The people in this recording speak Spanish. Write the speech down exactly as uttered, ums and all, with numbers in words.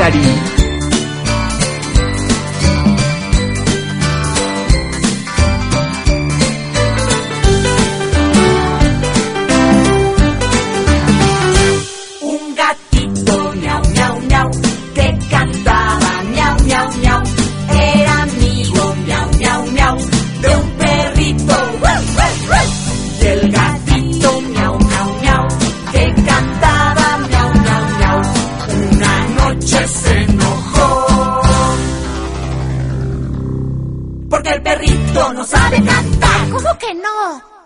Cari. Un gatito miau miau miau que cantaba miau miau miau, era amigo miau miau miau de un perrito. Y el gatito miau miau miau que cantaba miau miau miau, una noche se enojó porque el perrito no sabe cantar. ¿Cómo que no?